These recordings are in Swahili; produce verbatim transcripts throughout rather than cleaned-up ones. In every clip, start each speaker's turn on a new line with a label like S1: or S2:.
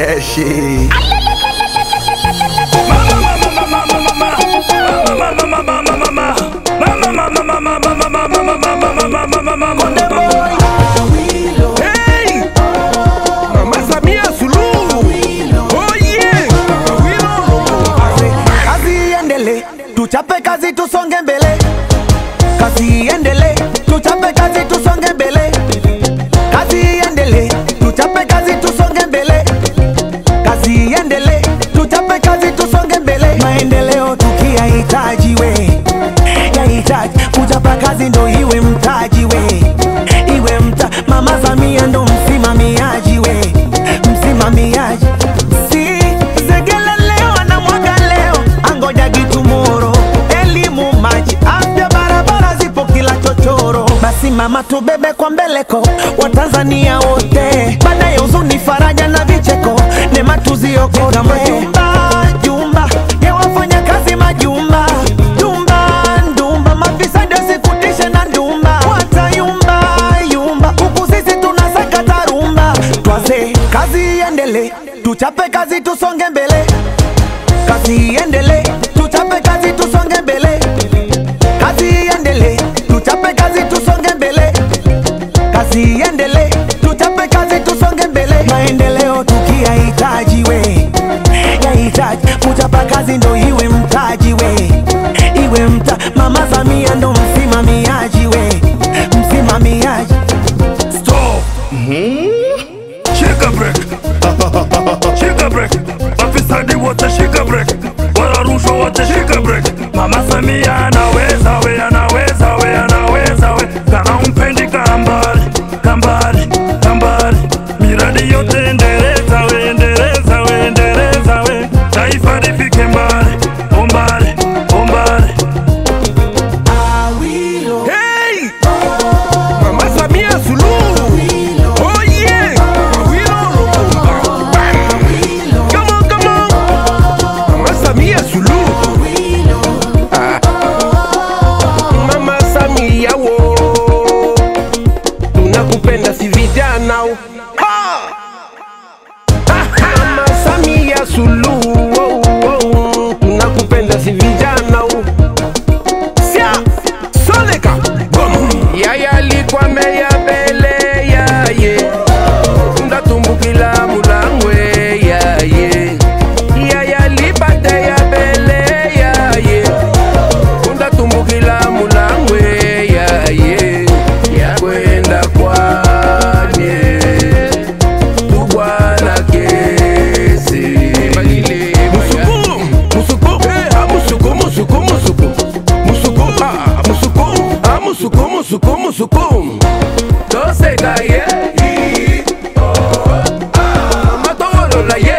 S1: that shit.
S2: Hey, Mama Samia Suluhu. Oh yeah.
S3: Kazi iendele, tuchape kazi tusonge mbele. Kazi iendele, tuchape kazi tusonge mbele. Kazi iendele, tuchape kazi tusonge mbele. Kazi iendele, tuchape kazi tusonge mbele. Maendeleo tukiyahitaji we, yahitaji kuchapa kazi ndo iwe mtaji we, iwe mta. Mama Samia ndo msimamiaji we, msimamiaji. Si zegele leo na mwaga leo, angoja gitumoro. Elimu, maji, afya, barabara zipo kila chochoro. Basi mama tubebe kwa mbeleko Watanzania wote, baadaye huzuni, faraja na vicheko, neema tuziokote. Majumba, jumba ya wafanya kazi, majumba, jumba, ndumba, mafisadi wasikutishe na ndumba, watayumba, yumba, huku sisi tunasaka tarumba. Twaze kazi iendele, tuchape kazi tusonge mbele. Kazi iendele, tuchape kazi tusonge mbele. Kazi iendele, tuchape kazi tusonge mbele. Kazi iendele, tuchape kazi tusonge mbele. Maendeleo tukiyahitaji we, yahitaji kuchapa kazi ndo iwe mtaji we, iwe mta. Mama Samia ndo msimamiaji we, msimamiaji.
S2: Stop. Shika break. Shika break. Mafisadi wote shika break. Wala rushwa wote shika break. Mama Samia anaweza we, anaweza we, anaweza we. Kana umpendi kambali, kambali, kambali. Miradi yote endeleza we, endeleza we, endeleza we. Taifa lifike mbali, mbali, mbali. Hey! Mama Samia Suluhu. Oh yeah! Come on, come on! Mama Samia Suluhu. Ah. Mama Samia wo, tunakupenda si vijana. Ha! Mama Samia Suluhu, oh, oh, tunakupenda si vijana. Sia, soleka, boom. Yaya alikuwa meya bele ya ye, ndatumbukila mulangwe ya ye. Yaya alipate ya bele ya ye, ndatumbukila mulangwe ya ye. Ya kwenda kwanye tubwana kesi. Musuku, musuku, ah musuku, musuku, musuku. Musuku, ah musuku, ah musuku, musuku, musuku. Tose ka ye, oh ah matoro la ye,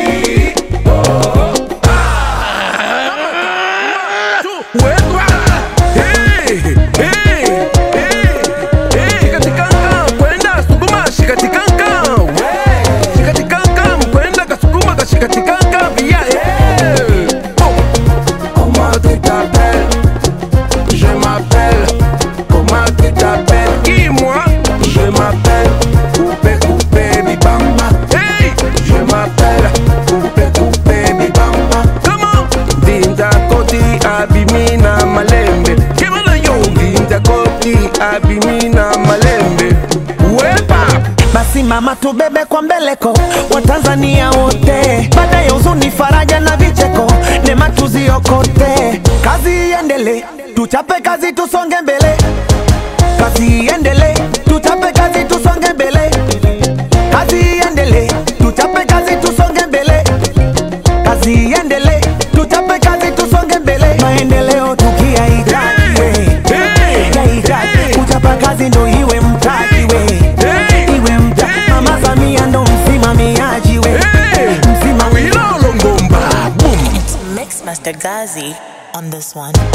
S2: oh ah. Wetwa, hey, hey, hey, hey. Shikatikanga kwenda sukuma, shikatikanga, hey. Shikatikanga kwenda kasukuma, kashikatikanga via, hey. Comment tu t'appelles? Je m'appelle. Comment tu t'appelles? Qui moi? Je m'appelle Coupé Coupé Bibamba. Hey! Je m'appelle Coupé Coupé Bibamba. Comment? Dinda Koti Abimina Malembe. Kemana yo? Dinda Koti Abimina Malembe. Wepa!
S3: Basi mama tubebe kwa mbeleko Watanzania wote, baadaye huzuni, faraja na vicheko, neema tuziokote. Kazi iendele, tuchape kazi tusonge mbele. Kazi iendele, tuchape kazi tusonge mbele. Kazi iendele, tuchape kazi tusonge mbele. Kazi iendele, tuchape kazi tusonge mbele. Maendeleo tukiyahitaji we, yahitaji kuchapa kazi ndo iwe mtaji we, iwe mta. Mama Samia ndo msimamiaji we, msimamiaji.
S4: Mix Master Gazi on this one.